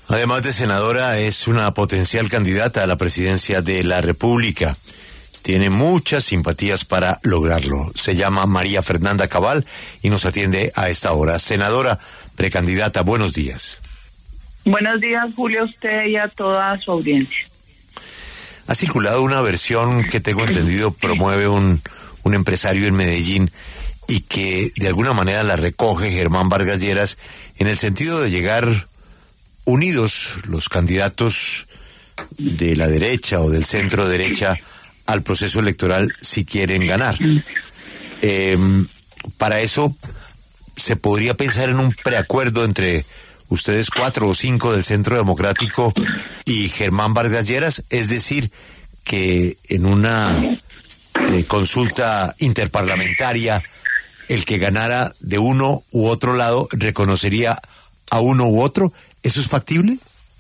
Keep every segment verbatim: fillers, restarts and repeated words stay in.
Además de senadora, es una potencial candidata a la presidencia de la República. Tiene muchas simpatías para lograrlo. Se llama María Fernanda Cabal y nos atiende a esta hora. Senadora, precandidata, buenos días. Buenos días, Julio, a usted y a toda su audiencia. Ha circulado una versión que tengo entendido promueve un, un empresario en Medellín y que de alguna manera la recoge Germán Vargas Lleras en el sentido de llegar unidos los candidatos de la derecha o del centro derecha al proceso electoral si quieren ganar. Eh, para eso se podría pensar en un preacuerdo entre ustedes cuatro o cinco del Centro Democrático y Germán Vargas Lleras, es decir, que en una eh, consulta interparlamentaria el que ganara de uno u otro lado reconocería a uno u otro. ¿Eso es factible?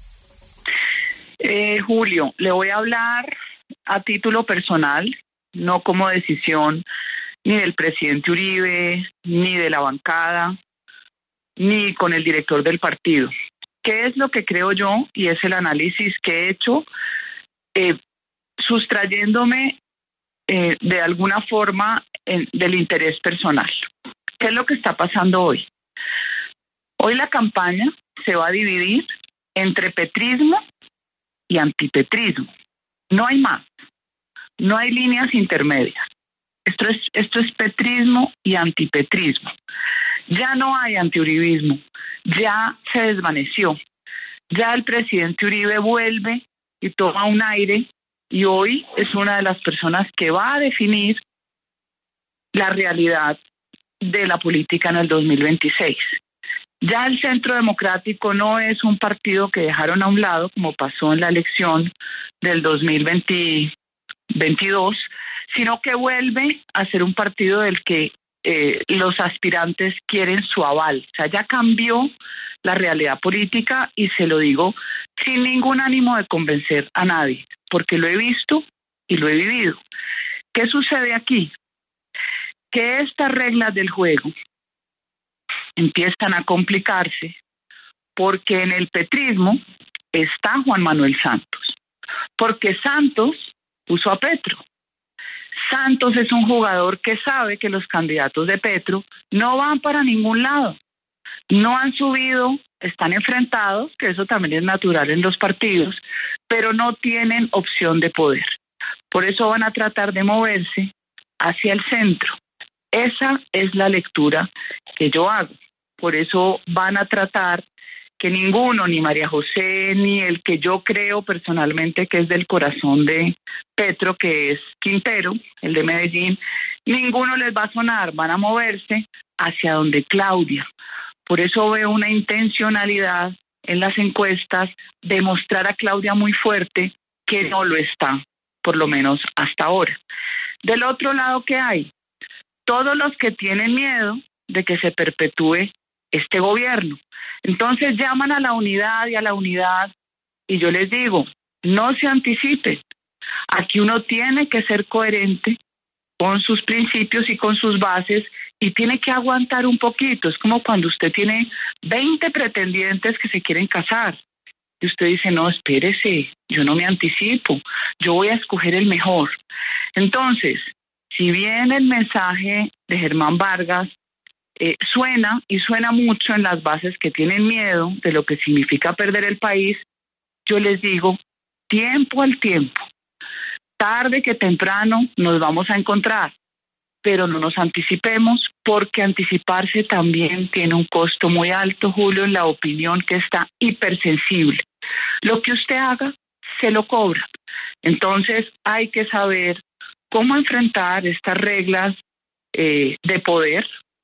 Eh, Julio, le voy a hablar a título personal, no como decisión ni del presidente Uribe, ni de la bancada, ni con el director del partido. ¿Qué es lo que creo yo? Y es el análisis que he hecho, eh, sustrayéndome eh, de alguna forma en, del interés personal. ¿Qué es lo que está pasando hoy? Hoy la campaña se va a dividir entre petrismo y antipetrismo. No hay más. No hay líneas intermedias. Esto es, esto es petrismo y antipetrismo. Ya no hay antiuribismo. Ya se desvaneció. Ya el presidente Uribe vuelve y toma un aire y hoy es una de las personas que va a definir la realidad de la política en el dos mil veintiséis. Ya el Centro Democrático no es un partido que dejaron a un lado, como pasó en la elección del dos mil veintidós, sino que vuelve a ser un partido del que eh, los aspirantes quieren su aval. O sea, ya cambió la realidad política y se lo digo sin ningún ánimo de convencer a nadie, porque lo he visto y lo he vivido. ¿Qué sucede aquí? Que estas reglas del juego empiezan a complicarse porque en el petrismo está Juan Manuel Santos, porque Santos puso a Petro. Santos es un jugador que sabe que los candidatos de Petro no van para ningún lado, no han subido, están enfrentados, que eso también es natural en los partidos, pero no tienen opción de poder. Por eso van a tratar de moverse hacia el centro. Esa es la lectura que yo hago. Por eso van a tratar que ninguno, ni María José, ni el que yo creo personalmente que es del corazón de Petro, que es Quintero, el de Medellín, ninguno les va a sonar, van a moverse hacia donde Claudia. Por eso veo una intencionalidad en las encuestas de mostrar a Claudia muy fuerte, que no lo está, por lo menos hasta ahora. Del otro lado, ¿qué hay? Todos los que tienen miedo de que se perpetúe este gobierno. Entonces llaman a la unidad y a la unidad y yo les digo, no se anticipen. Aquí uno tiene que ser coherente con sus principios y con sus bases y tiene que aguantar un poquito. Es como cuando usted tiene veinte pretendientes que se quieren casar y usted dice, no, espérese, yo no me anticipo, yo voy a escoger el mejor. Entonces, si bien el mensaje de Germán Vargas Eh, suena y suena mucho en las bases que tienen miedo de lo que significa perder el país, yo les digo, tiempo al tiempo, tarde que temprano nos vamos a encontrar, pero no nos anticipemos porque anticiparse también tiene un costo muy alto, Julio, en la opinión que está hipersensible. Lo que usted haga, se lo cobra. Entonces hay que saber cómo enfrentar estas reglas eh, de poder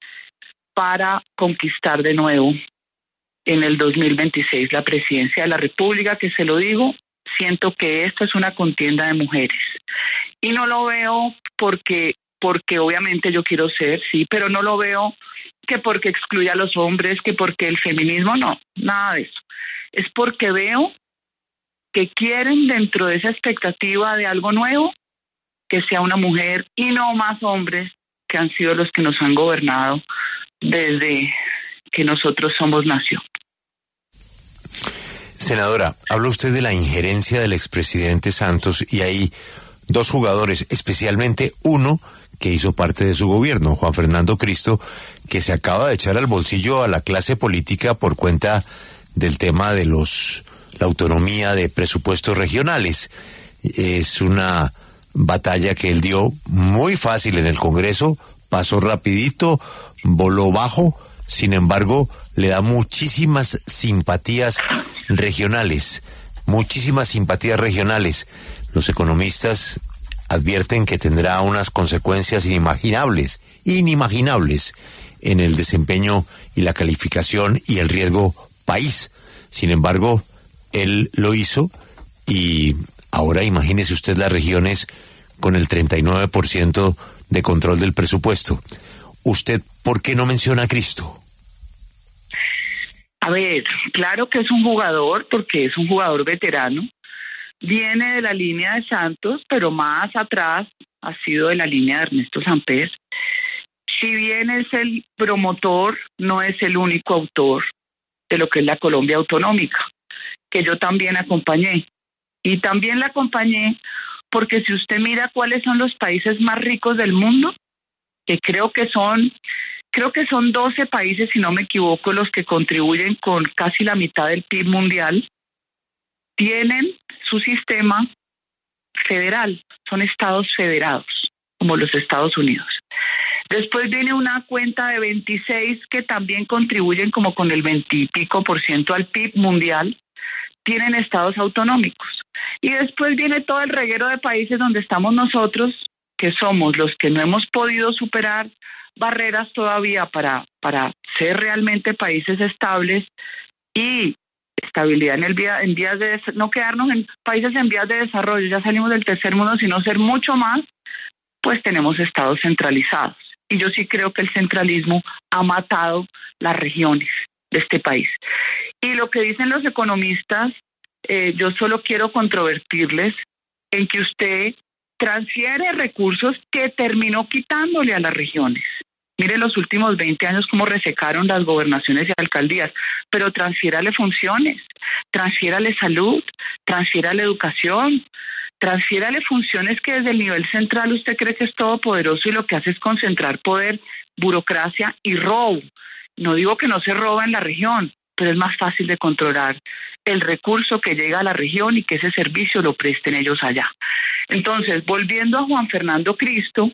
para conquistar de nuevo en el dos mil veintiséis la presidencia de la República, que se lo digo, siento que esta es una contienda de mujeres. Y no lo veo porque, porque obviamente yo quiero ser, sí, pero no lo veo que porque excluya a los hombres, que porque el feminismo, no, nada de eso. Es porque veo que quieren dentro de esa expectativa de algo nuevo, que sea una mujer y no más hombres que han sido los que nos han gobernado desde que nosotros somos nación. Senadora, habló usted de la injerencia del expresidente Santos y hay dos jugadores, especialmente uno que hizo parte de su gobierno, Juan Fernando Cristo, que se acaba de echar al bolsillo a la clase política por cuenta del tema de los la autonomía de presupuestos regionales. Es una batalla que él dio muy fácil en el Congreso, pasó rapidito, voló bajo, sin embargo, le da muchísimas simpatías regionales, muchísimas simpatías regionales. Los economistas advierten que tendrá unas consecuencias inimaginables, inimaginables en el desempeño y la calificación y el riesgo país. Sin embargo, él lo hizo y ahora imagínese usted las regiones con el treinta y nueve por ciento de control del presupuesto. ¿Usted por qué no menciona a Cristo? A ver, claro que es un jugador, porque es un jugador veterano. Viene de la línea de Santos, pero más atrás ha sido de la línea de Ernesto Samper. Si bien es el promotor, no es el único autor de lo que es la Colombia autonómica, que yo también acompañé. Y también la acompañé porque si usted mira cuáles son los países más ricos del mundo, que creo que son, creo que son doce países, si no me equivoco, los que contribuyen con casi la mitad del P I B mundial, tienen su sistema federal, son estados federados, como los Estados Unidos. Después viene una cuenta de veintiséis que también contribuyen como con el veinte y pico por ciento al P I B mundial, tienen estados autonómicos. Y después viene todo el reguero de países donde estamos nosotros, que somos los que no hemos podido superar barreras todavía para, para ser realmente países estables y estabilidad en el vía, en vías de no quedarnos en países en vías de desarrollo, ya salimos del tercer mundo, sino ser mucho más, pues tenemos estados centralizados. Y yo sí creo que el centralismo ha matado las regiones de este país. Y lo que dicen los economistas, eh, yo solo quiero controvertirles en que usted transfiere recursos que terminó quitándole a las regiones. Mire los últimos veinte años cómo resecaron las gobernaciones y alcaldías, pero transfiérale funciones, transfiérale salud, transfiérale educación, transfiérale funciones que desde el nivel central usted cree que es todopoderoso y lo que hace es concentrar poder, burocracia y robo. No digo que no se roba en la región, pero es más fácil de controlar el recurso que llega a la región y que ese servicio lo presten ellos allá. Entonces, volviendo a Juan Fernando Cristo,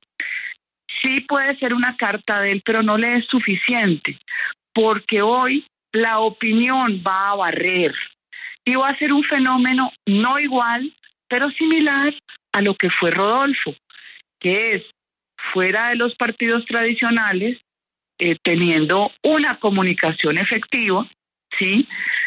sí puede ser una carta de él, pero no le es suficiente, porque hoy la opinión va a barrer y va a ser un fenómeno no igual, pero similar a lo que fue Rodolfo, que es fuera de los partidos tradicionales, eh, teniendo una comunicación efectiva, ¿sí?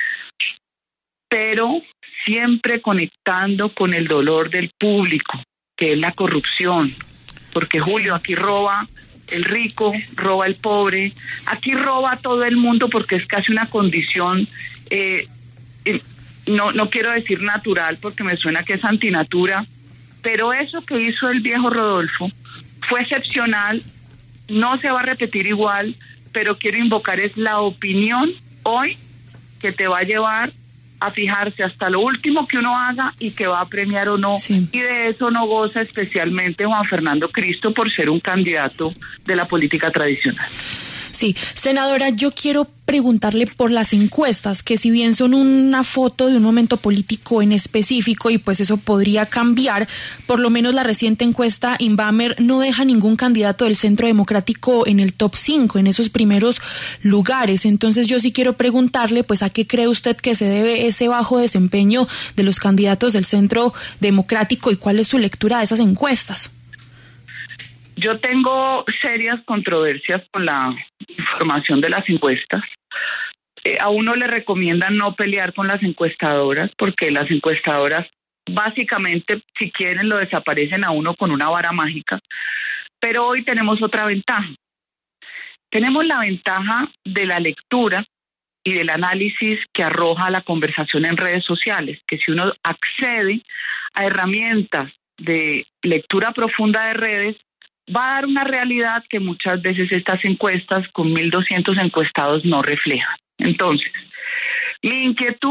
Pero siempre conectando con el dolor del público, que es la corrupción. Porque Julio, aquí roba el rico, roba el pobre, aquí roba todo el mundo porque es casi una condición, eh, no, no quiero decir natural porque me suena que es antinatura, pero eso que hizo el viejo Rodolfo fue excepcional, no se va a repetir igual, pero quiero invocar es la opinión hoy que te va a llevar a fijarse hasta lo último que uno haga y que va a premiar o no. Sí. Y de eso no goza especialmente Juan Fernando Cristo por ser un candidato de la política tradicional. Sí, senadora, yo quiero preguntarle por las encuestas, que si bien son una foto de un momento político en específico y pues eso podría cambiar, por lo menos la reciente encuesta Inbamer no deja ningún candidato del Centro Democrático en el top cinco, en esos primeros lugares. Entonces yo sí quiero preguntarle, pues, ¿a qué cree usted que se debe ese bajo desempeño de los candidatos del Centro Democrático y cuál es su lectura de esas encuestas? Yo tengo serias controversias con la información de las encuestas. Eh, a uno le recomiendan no pelear con las encuestadoras porque las encuestadoras básicamente, si quieren, lo desaparecen a uno con una vara mágica. Pero hoy tenemos otra ventaja. Tenemos la ventaja de la lectura y del análisis que arroja la conversación en redes sociales, que si uno accede a herramientas de lectura profunda de redes, va a dar una realidad que muchas veces estas encuestas con mil doscientos encuestados no reflejan. Entonces, mi inquietud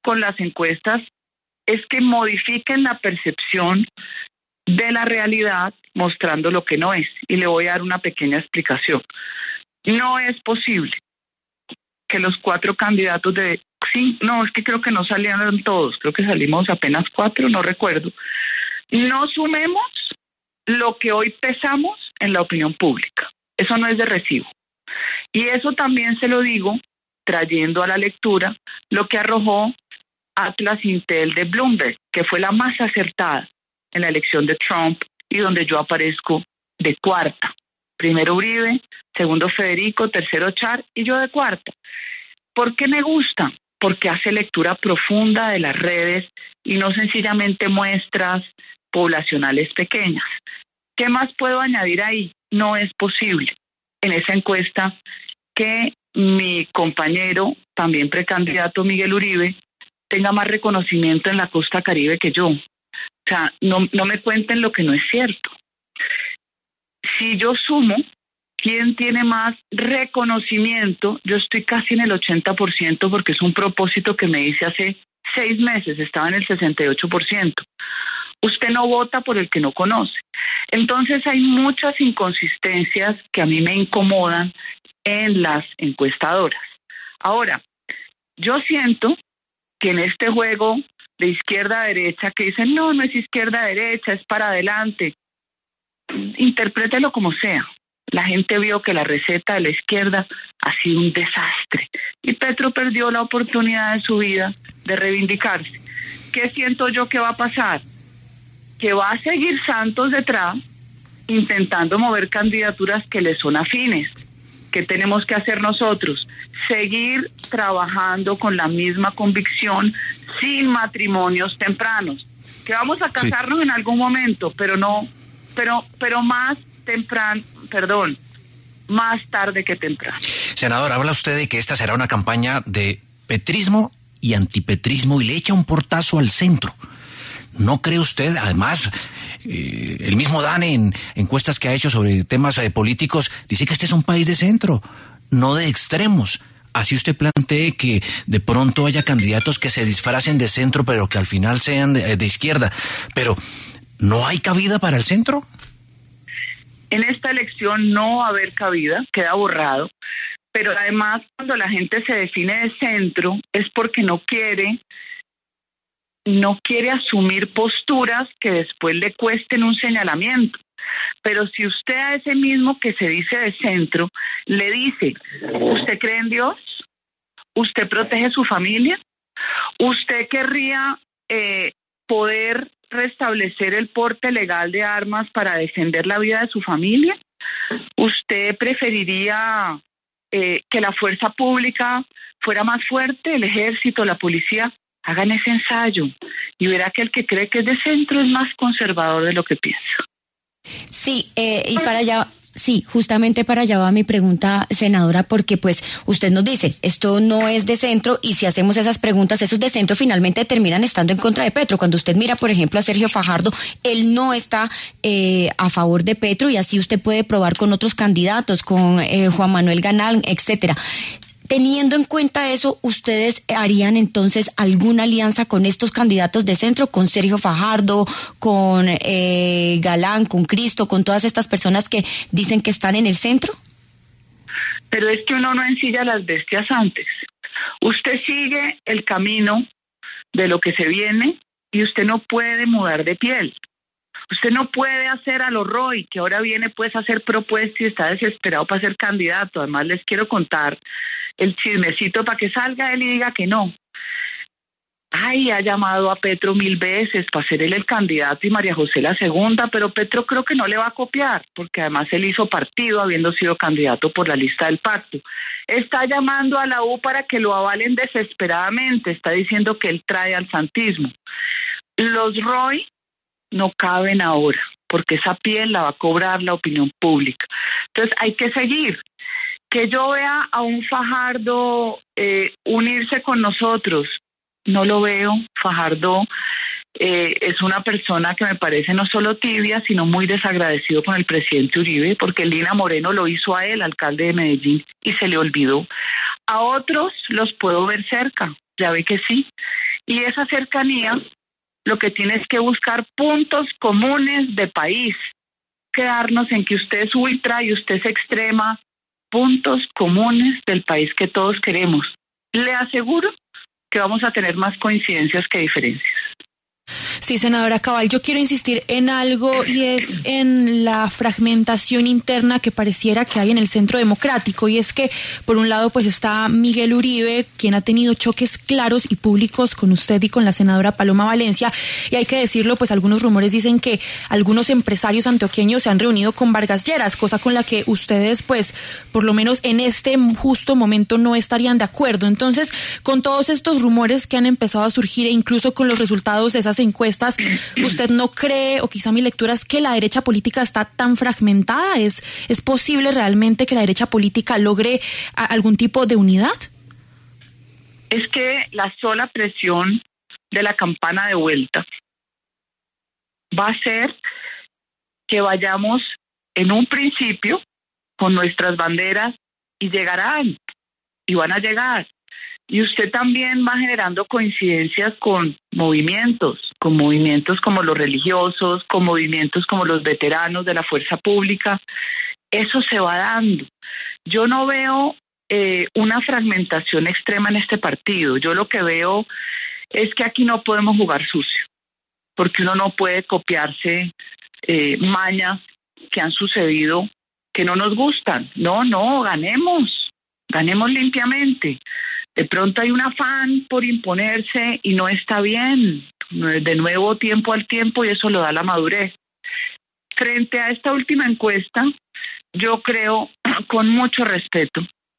con las encuestas es que modifiquen la percepción de la realidad mostrando lo que no es. Y le voy a dar una pequeña explicación. No es posible que los cuatro candidatos de... Sí, no, es que creo que no salieron todos, creo que salimos apenas cuatro, no recuerdo. No sumemos lo que hoy pesamos en la opinión pública. Eso no es de recibo. Y eso también se lo digo trayendo a la lectura lo que arrojó Atlas Intel de Bloomberg, que fue la más acertada en la elección de Trump y donde yo aparezco de cuarta. Primero Uribe, segundo Federico, tercero Char y yo de cuarta. ¿Por qué me gusta? Porque hace lectura profunda de las redes y no sencillamente muestras poblacionales pequeñas. ¿Qué más puedo añadir ahí? No es posible en esa encuesta que mi compañero, también precandidato Miguel Uribe, tenga más reconocimiento en la costa Caribe que yo. O sea, no, no me cuenten lo que no es cierto. Si yo sumo quién tiene más reconocimiento, yo estoy casi en el ochenta por ciento porque es un propósito que me hice hace seis meses, estaba en el sesenta y ocho por ciento. Usted no vota por el que no conoce. Entonces hay muchas inconsistencias que a mí me incomodan en las encuestadoras. Ahora, yo siento que en este juego de izquierda a derecha, que dicen, no, no es izquierda a derecha, es para adelante, interprételo como sea. La gente vio que la receta de la izquierda ha sido un desastre y Petro perdió la oportunidad de su vida de reivindicarse. ¿Qué siento yo que va a pasar? Que va a seguir Santos detrás intentando mover candidaturas que le son afines. ¿Qué tenemos que hacer nosotros? Seguir trabajando con la misma convicción sin matrimonios tempranos. Que vamos a casarnos sí. en algún momento, pero no, pero, pero más temprano, perdón, más tarde que temprano. Senador, habla usted de que esta será una campaña de petrismo y antipetrismo y le echa un portazo al centro. ¿No cree usted, además, eh, el mismo Dane en encuestas que ha hecho sobre temas eh, políticos, dice que este es un país de centro, no de extremos? Así usted plantee que de pronto haya candidatos que se disfracen de centro, pero que al final sean de, de izquierda. Pero, ¿no hay cabida para el centro? En esta elección no va a haber cabida, queda borrado. Pero además, cuando la gente se define de centro, es porque no quiere... no quiere asumir posturas que después le cuesten un señalamiento. Pero si usted a ese mismo que se dice de centro le dice, ¿usted cree en Dios? ¿Usted protege su familia? ¿Usted querría eh, poder restablecer el porte legal de armas para defender la vida de su familia? ¿Usted preferiría eh, que la fuerza pública fuera más fuerte, el ejército, la policía? Hagan ese ensayo y verá que el que cree que es de centro es más conservador de lo que piensa. Sí, eh, y para allá, sí, justamente para allá va mi pregunta, senadora, porque pues usted nos dice, esto no es de centro, y si hacemos esas preguntas, esos de centro finalmente terminan estando en contra de Petro. Cuando usted mira, por ejemplo, a Sergio Fajardo, él no está eh, a favor de Petro, y así usted puede probar con otros candidatos, con eh, Juan Manuel Galán, etcétera. Teniendo en cuenta eso, ¿ustedes harían entonces alguna alianza con estos candidatos de centro, con Sergio Fajardo, con eh, Galán, con Cristo, con todas estas personas que dicen que están en el centro? Pero es que uno no ensilla las bestias antes. Usted sigue el camino de lo que se viene y usted no puede mudar de piel. Usted no puede hacer a lo Roy, que ahora viene pues a hacer propuestas y está desesperado para ser candidato. Además les quiero contar el chismecito para que salga él y diga que no. Ay, ha llamado a Petro mil veces para ser él el candidato y María José la segunda, pero Petro creo que no le va a copiar, porque además él hizo partido habiendo sido candidato por la lista del pacto. Está llamando a la U para que lo avalen desesperadamente, está diciendo que él trae al santismo. Los Roy no caben ahora, porque esa piel la va a cobrar la opinión pública. Entonces hay que seguir. Que yo vea a un Fajardo eh, unirse con nosotros, no lo veo. Fajardo eh, es una persona que me parece no solo tibia, sino muy desagradecido con el presidente Uribe, porque Lina Moreno lo hizo a él, alcalde de Medellín, y se le olvidó. A otros los puedo ver cerca, ya ve que sí, Y esa cercanía lo que tiene es que buscar puntos comunes de país, quedarnos en que usted es ultra y usted es extrema, puntos comunes del país que todos queremos. Le aseguro que vamos a tener más coincidencias que diferencias. Sí, senadora Cabal, yo quiero insistir en algo y es en la fragmentación interna que pareciera que hay en el Centro Democrático, y es que por un lado pues está Miguel Uribe, quien ha tenido choques claros y públicos con usted y con la senadora Paloma Valencia, y hay que decirlo, pues algunos rumores dicen que algunos empresarios antioqueños se han reunido con Vargas Lleras, cosa con la que ustedes pues por lo menos en este justo momento no estarían de acuerdo. Entonces, con todos estos rumores que han empezado a surgir e incluso con los resultados de esas encuestas, ¿usted no cree, o quizá mi lectura es que la derecha política está tan fragmentada? ¿Es, es posible realmente que la derecha política logre a, algún tipo de unidad? Es que la sola presión de la campana de vuelta va a hacer que vayamos en un principio con nuestras banderas y llegarán, y van a llegar. Y usted también va generando coincidencias con movimientos, con movimientos como los religiosos, con movimientos como los veteranos de la fuerza pública. Eso se va dando. Yo no veo eh, una fragmentación extrema en este partido. Yo lo que veo es que aquí no podemos jugar sucio, porque uno no puede copiarse eh, mañas que han sucedido que no nos gustan. No, no, ganemos, ganemos limpiamente. De pronto hay un afán por imponerse y no está bien. De nuevo, tiempo al tiempo, y eso lo da la madurez. Frente a esta última encuesta, yo creo, con mucho respeto,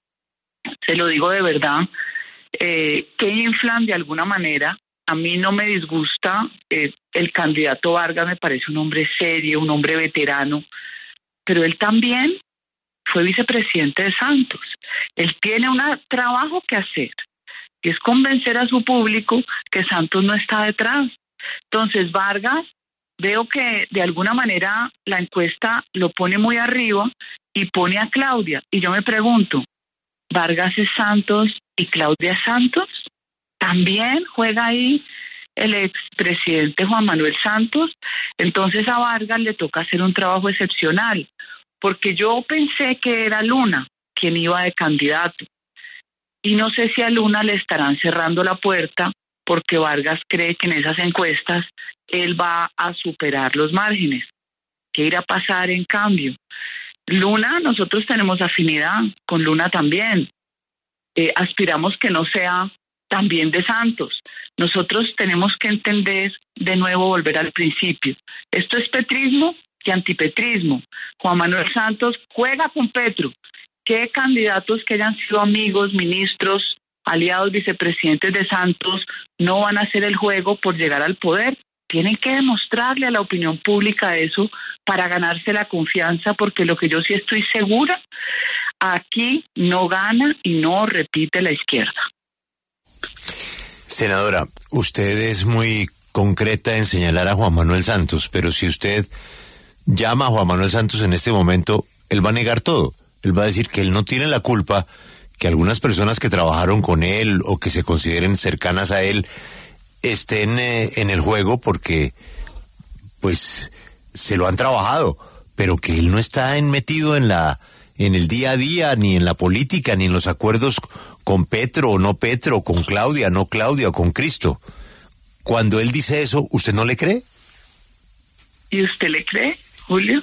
se lo digo de verdad, eh, que inflan de alguna manera. A mí no me disgusta, eh, el candidato Vargas me parece un hombre serio, un hombre veterano, pero él también fue vicepresidente de Santos. Él tiene un trabajo que hacer, que es convencer a su público que Santos no está detrás. Entonces Vargas, veo que de alguna manera la encuesta lo pone muy arriba y pone a Claudia. Y yo me pregunto, ¿Vargas es Santos y Claudia es Santos? ¿También juega ahí el expresidente Juan Manuel Santos? Entonces a Vargas le toca hacer un trabajo excepcional, porque yo pensé que era Luna quien iba de candidato, y no sé si a Luna le estarán cerrando la puerta porque Vargas cree que en esas encuestas él va a superar los márgenes. ¿Qué irá a pasar en cambio? Luna, nosotros tenemos afinidad con Luna también, eh, aspiramos que no sea también de Santos. Nosotros tenemos que entender, de nuevo volver al principio, esto es petrismo y antipetrismo. Juan Manuel Santos juega con Petro. ¿Qué candidatos que hayan sido amigos, ministros, aliados, vicepresidentes de Santos no van a hacer el juego por llegar al poder? Tienen que demostrarle a la opinión pública eso para ganarse la confianza, porque lo que yo sí estoy segura, aquí no gana y no repite la izquierda. Senadora, usted es muy concreta en señalar a Juan Manuel Santos, pero si usted llama a Juan Manuel Santos en este momento, él va a negar todo. Él va a decir que él no tiene la culpa, que algunas personas que trabajaron con él o que se consideren cercanas a él estén eh, en el juego porque, pues, se lo han trabajado, pero que él no está metido en la, en el día a día, ni en la política, ni en los acuerdos con Petro o no Petro, con Claudia, no Claudia, o con Cristo. Cuando él dice eso, ¿usted no le cree? ¿Y usted le cree, Julio?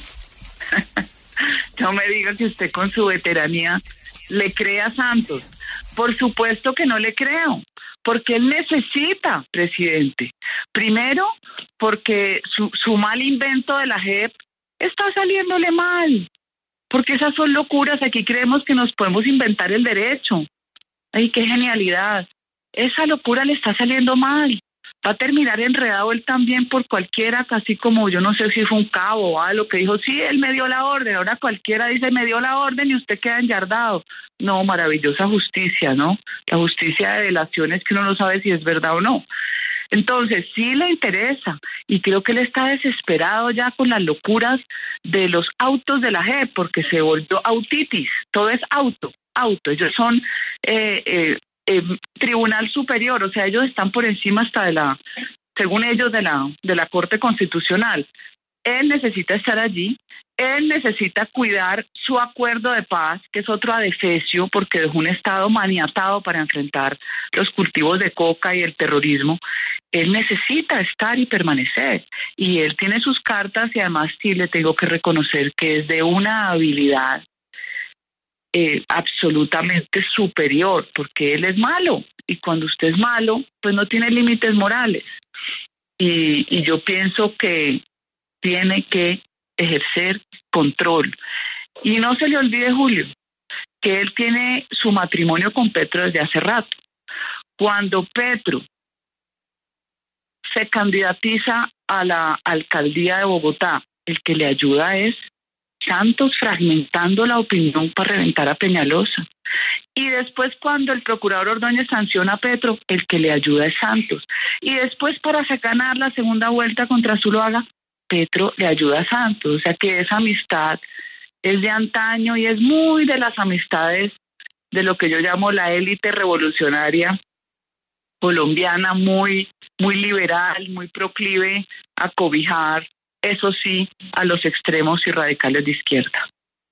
No me diga que usted con su veteranía le cree a Santos. Por supuesto que no le creo, porque él necesita presidente. Primero, porque su, su mal invento de la J E P está saliéndole mal, porque esas son locuras. Aquí creemos que nos podemos inventar el derecho. ¡Ay, qué genialidad! Esa locura le está saliendo mal. Va a terminar enredado él también por cualquiera, casi como yo no sé si fue un cabo o algo que dijo, sí, él me dio la orden, ahora cualquiera dice, me dio la orden y usted queda enyardado. No, maravillosa justicia, ¿no? La justicia de delaciones que uno no sabe si es verdad o no. Entonces, sí le interesa, y creo que él está desesperado ya con las locuras de los autos de la J E P, porque se volvió autitis, todo es auto, auto. Ellos son eh, eh, eh, tribunal superior, o sea, ellos están por encima hasta de la, según ellos, de la, de la Corte Constitucional. Él necesita estar allí, él necesita cuidar su acuerdo de paz, que es otro adefesio, porque dejó un Estado maniatado para enfrentar los cultivos de coca y el terrorismo. Él necesita estar y permanecer, y él tiene sus cartas, y además sí le tengo que reconocer que es de una habilidad eh, absolutamente superior, porque él es malo, y cuando usted es malo, pues no tiene límites morales. Y, y yo pienso que tiene que ejercer control. Y no se le olvide, Julio, que él tiene su matrimonio con Petro desde hace rato. Cuando Petro se candidatiza a la alcaldía de Bogotá, el que le ayuda es Santos, fragmentando la opinión para reventar a Peñalosa. Y después, cuando el procurador Ordóñez sanciona a Petro, el que le ayuda es Santos. Y después, para ganar la segunda vuelta contra Zuluaga, Petro le ayuda a Santos. O sea que esa amistad es de antaño y es muy de las amistades de lo que yo llamo la élite revolucionaria colombiana, muy, muy liberal, muy proclive a cobijar, eso sí, a los extremos y radicales de izquierda.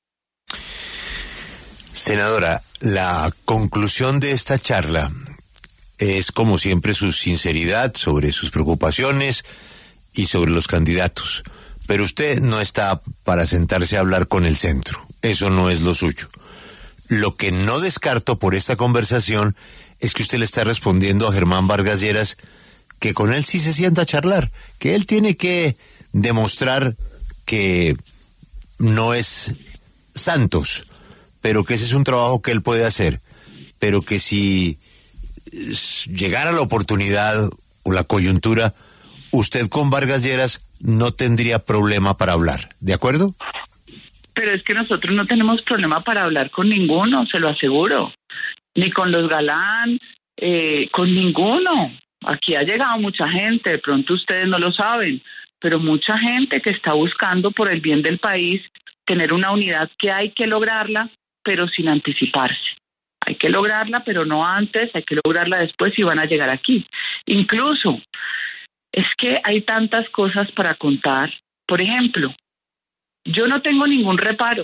Senadora, la conclusión de esta charla es, como siempre, su sinceridad sobre sus preocupaciones y sobre los candidatos. Pero usted no está para sentarse a hablar con el centro. Eso no es lo suyo. Lo que no descarto por esta conversación es que usted le está respondiendo a Germán Vargas Lleras que con él sí se sienta a charlar, que él tiene que demostrar que no es Santos, pero que ese es un trabajo que él puede hacer, pero que si llegara la oportunidad o la coyuntura, usted con Vargas Lleras no tendría problema para hablar, ¿de acuerdo? Pero es que nosotros no tenemos problema para hablar con ninguno, se lo aseguro, ni con los Galán, eh, con ninguno. Aquí ha llegado mucha gente, de pronto ustedes no lo saben, pero mucha gente que está buscando por el bien del país tener una unidad que hay que lograrla, pero sin anticiparse. Hay que lograrla, pero no antes, hay que lograrla después y van a llegar aquí. Incluso, es que hay tantas cosas para contar. Por ejemplo, yo no tengo ningún reparo.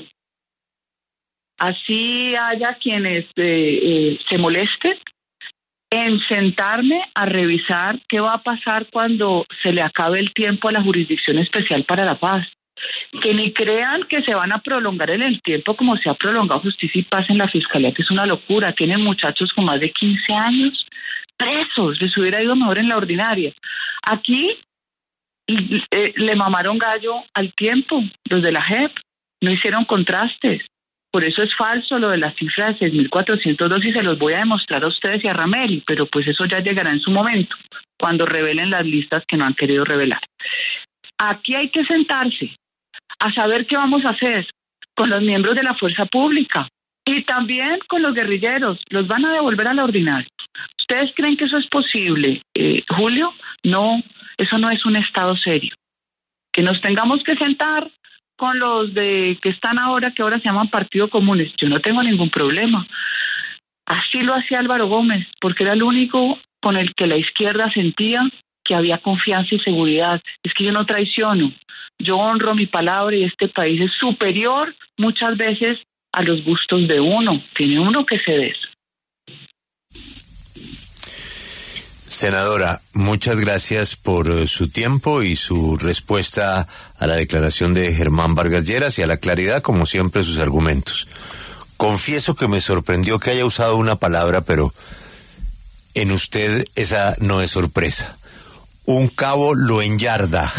Así haya quienes eh, eh, se molesten en sentarme a revisar qué va a pasar cuando se le acabe el tiempo a la Jurisdicción Especial para la Paz. Que ni crean que se van a prolongar en el tiempo como se ha prolongado Justicia y Paz en la Fiscalía, que es una locura. Tienen muchachos con más de quince años presos, les hubiera ido mejor en la ordinaria. Aquí eh, le mamaron gallo al tiempo, los de la J E P, no hicieron contrastes. Por eso es falso lo de la cifra de seis mil cuatrocientos dos y se los voy a demostrar a ustedes y a Rameli, pero pues eso ya llegará en su momento, cuando revelen las listas que no han querido revelar. Aquí hay que sentarse a saber qué vamos a hacer con los miembros de la fuerza pública y también con los guerrilleros. Los van a devolver a la ordinaria. ¿Ustedes creen que eso es posible, eh, Julio? No, eso no es un Estado serio. Que nos tengamos que sentar con los de que están ahora, que ahora se llaman Partido Comunes. Yo no tengo ningún problema. Así lo hacía Álvaro Gómez, porque era el único con el que la izquierda sentía que había confianza y seguridad. Es que yo no traiciono. Yo honro mi palabra y este país es superior muchas veces a los gustos de uno. Tiene uno que ceder. Senadora, muchas gracias por uh, su tiempo y su respuesta a la declaración de Germán Vargas Lleras y a la claridad, como siempre, sus argumentos. Confieso que me sorprendió que haya usado una palabra, pero en usted esa no es sorpresa. Un cabo lo enyarda.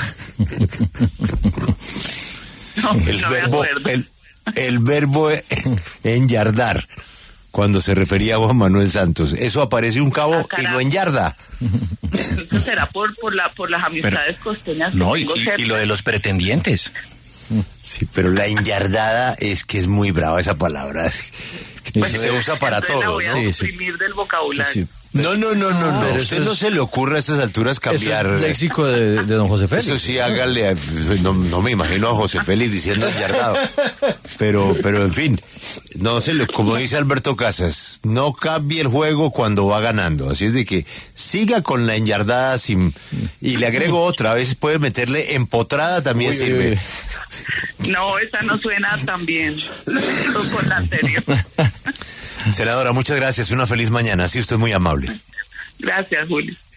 No, el, no verbo, el, el verbo enyardar, cuando se refería a Juan Manuel Santos. Eso aparece un cabo ah, y lo enyarda. Eso será por, por, la, por las amistades pero, costeñas. No, y, y, y lo de los pretendientes. Sí, pero la enyardada es que es muy brava esa palabra. Pues se usa para todo, la voy a ¿no? suprimir del vocabulario. Sí, sí. No, no, no, no, no. Pero A usted eso no es- se le ocurre a estas alturas cambiar. Eso es léxico de, de don José Félix. Eso sí, hágale. a- No, no me imagino a José Félix diciendo yardado. Pero, pero en fin, no se le, como dice Alberto Casas, no cambie el juego cuando va ganando. Así es de que siga con la enyardada sin, y le agrego otra. A veces puede meterle empotrada, también Uy, uy, sirve. uy. No, esa no suena tan bien con la anterior. Senadora, muchas gracias. Una feliz mañana. Sí, usted es muy amable. Gracias, Julio.